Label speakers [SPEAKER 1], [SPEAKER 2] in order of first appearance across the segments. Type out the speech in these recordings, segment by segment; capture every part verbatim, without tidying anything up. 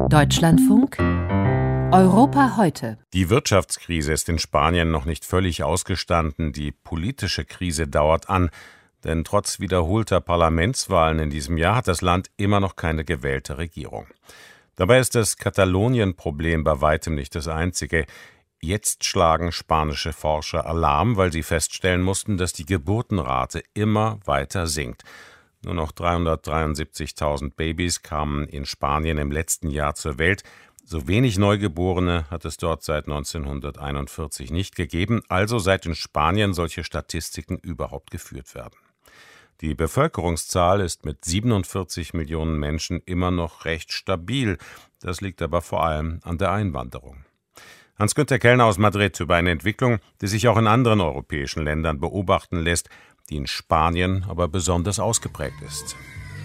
[SPEAKER 1] Deutschlandfunk Europa heute.
[SPEAKER 2] Die Wirtschaftskrise ist in Spanien noch nicht völlig ausgestanden. Die politische Krise dauert an. Denn trotz wiederholter Parlamentswahlen in diesem Jahr hat das Land immer noch keine gewählte Regierung. Dabei ist das Katalonien-Problem bei weitem nicht das einzige. Jetzt schlagen spanische Forscher Alarm, weil sie feststellen mussten, dass die Geburtenrate immer weiter sinkt. Nur noch dreihundertdreiundsiebzigtausend Babys kamen in Spanien im letzten Jahr zur Welt. So wenig Neugeborene hat es dort seit neunzehnhunderteinundvierzig nicht gegeben, also seit in Spanien solche Statistiken überhaupt geführt werden. Die Bevölkerungszahl ist mit siebenundvierzig Millionen Menschen immer noch recht stabil. Das liegt aber vor allem an der Einwanderung. Hans-Günter Kellner aus Madrid über eine Entwicklung, die sich auch in anderen europäischen Ländern beobachten lässt, die in Spanien aber besonders ausgeprägt ist.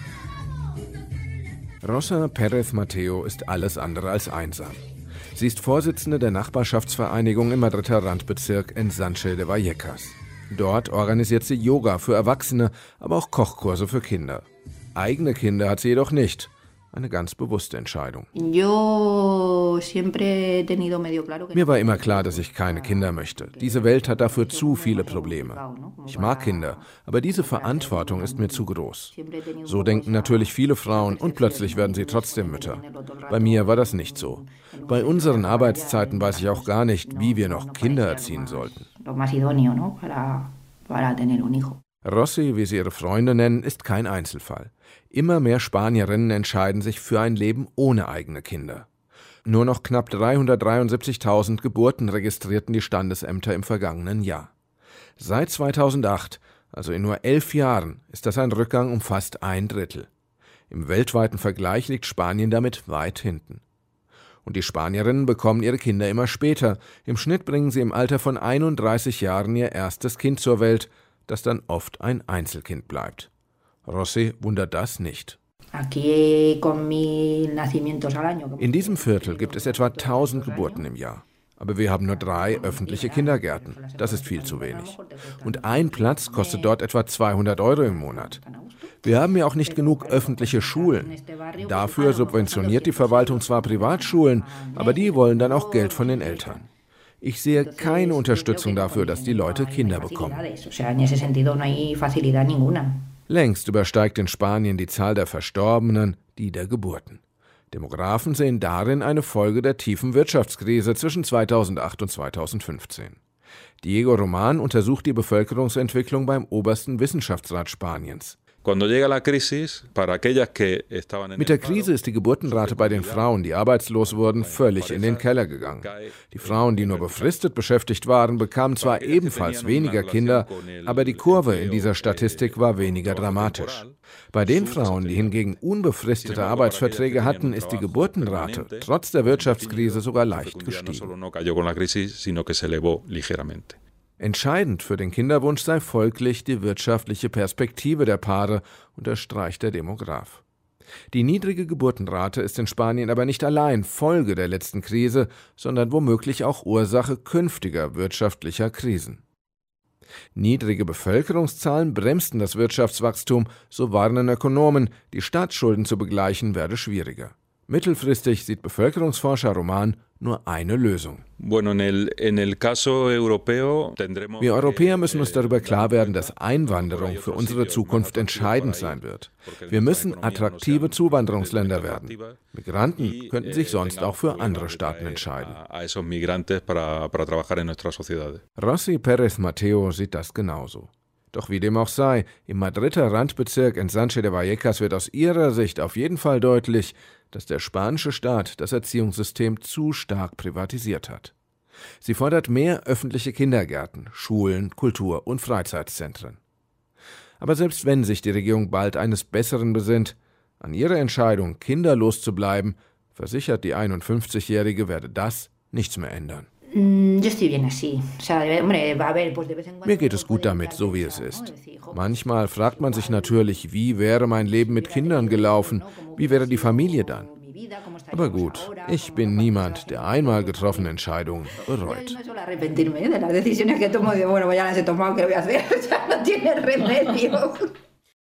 [SPEAKER 3] Rosa Pérez Mateo ist alles andere als einsam. Sie ist Vorsitzende der Nachbarschaftsvereinigung im Madrider Randbezirk Ensanche de Vallecas. Dort organisiert sie Yoga für Erwachsene, aber auch Kochkurse für Kinder. Eigene Kinder hat sie jedoch nicht. Eine ganz bewusste Entscheidung. Mir war immer klar, dass ich keine Kinder möchte. Diese Welt hat dafür zu viele Probleme. Ich mag Kinder, aber diese Verantwortung ist mir zu groß. So denken natürlich viele Frauen und plötzlich werden sie trotzdem Mütter. Bei mir war das nicht so. Bei unseren Arbeitszeiten weiß ich auch gar nicht, wie wir noch Kinder erziehen sollten. Rossi, wie sie ihre Freunde nennen, ist kein Einzelfall. Immer mehr Spanierinnen entscheiden sich für ein Leben ohne eigene Kinder. Nur noch knapp dreihundertdreiundsiebzigtausend Geburten registrierten die Standesämter im vergangenen Jahr. Seit zweitausendacht, also in nur elf Jahren, ist das ein Rückgang um fast ein Drittel. Im weltweiten Vergleich liegt Spanien damit weit hinten. Und die Spanierinnen bekommen ihre Kinder immer später. Im Schnitt bringen sie im Alter von einunddreißig Jahren ihr erstes Kind zur Welt, das dann oft ein Einzelkind bleibt. Rossi wundert das nicht. In diesem Viertel gibt es etwa tausend Geburten im Jahr. Aber wir haben nur drei öffentliche Kindergärten. Das ist viel zu wenig. Und ein Platz kostet dort etwa zweihundert Euro im Monat. Wir haben ja auch nicht genug öffentliche Schulen. Dafür subventioniert die Verwaltung zwar Privatschulen, aber die wollen dann auch Geld von den Eltern. Ich sehe keine Unterstützung dafür, dass die Leute Kinder bekommen. Längst übersteigt in Spanien die Zahl der Verstorbenen die der Geburten. Demografen sehen darin eine Folge der tiefen Wirtschaftskrise zwischen zweitausendacht und zweitausendfünfzehn. Diego Roman untersucht die Bevölkerungsentwicklung beim obersten Wissenschaftsrat Spaniens. Mit der Krise ist die Geburtenrate bei den Frauen, die arbeitslos wurden, völlig in den Keller gegangen. Die Frauen, die nur befristet beschäftigt waren, bekamen zwar ebenfalls weniger Kinder, aber die Kurve in dieser Statistik war weniger dramatisch. Bei den Frauen, die hingegen unbefristete Arbeitsverträge hatten, ist die Geburtenrate trotz der Wirtschaftskrise sogar leicht gestiegen. Entscheidend für den Kinderwunsch sei folglich die wirtschaftliche Perspektive der Paare, unterstreicht der Demograf. Die niedrige Geburtenrate ist in Spanien aber nicht allein Folge der letzten Krise, sondern womöglich auch Ursache künftiger wirtschaftlicher Krisen. Niedrige Bevölkerungszahlen bremsten das Wirtschaftswachstum, so warnen Ökonomen, die Staatsschulden zu begleichen werde schwieriger. Mittelfristig sieht Bevölkerungsforscher Roman nur eine Lösung. Wir Europäer müssen uns darüber klar werden, dass Einwanderung für unsere Zukunft entscheidend sein wird. Wir müssen attraktive Zuwanderungsländer werden. Migranten könnten sich sonst auch für andere Staaten entscheiden. Rossi Pérez Mateo sieht das genauso. Doch wie dem auch sei, im Madrider Randbezirk Ensanche de Vallecas wird aus ihrer Sicht auf jeden Fall deutlich, dass der spanische Staat das Erziehungssystem zu stark privatisiert hat. Sie fordert mehr öffentliche Kindergärten, Schulen, Kultur- und Freizeitzentren. Aber selbst wenn sich die Regierung bald eines Besseren besinnt, an ihrer Entscheidung, kinderlos zu bleiben, versichert die einundfünfzigjährige, werde das nichts mehr ändern. Mir geht es gut damit, so wie es ist. Manchmal fragt man sich natürlich, wie wäre mein Leben mit Kindern gelaufen? Wie wäre die Familie dann? Aber gut, ich bin niemand, der einmal getroffene Entscheidungen bereut.